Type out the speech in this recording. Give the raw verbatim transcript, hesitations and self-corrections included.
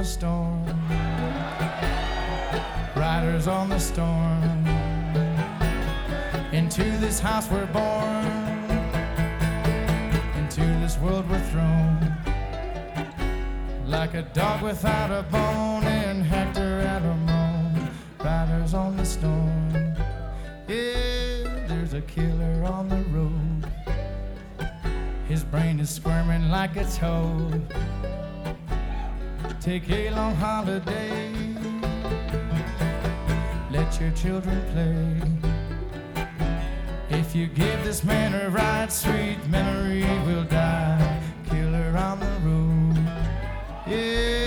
the storm, riders on the storm. Into this house we're born, into this world we're thrown, like a dog without a bone in Hector and Ramon. Riders on the storm, yeah, there's a killer on the road. His brain is squirming like a toad. Take a long holiday, let your children play. If you give this man a ride, sweet memory will die. Killer on the road, yeah.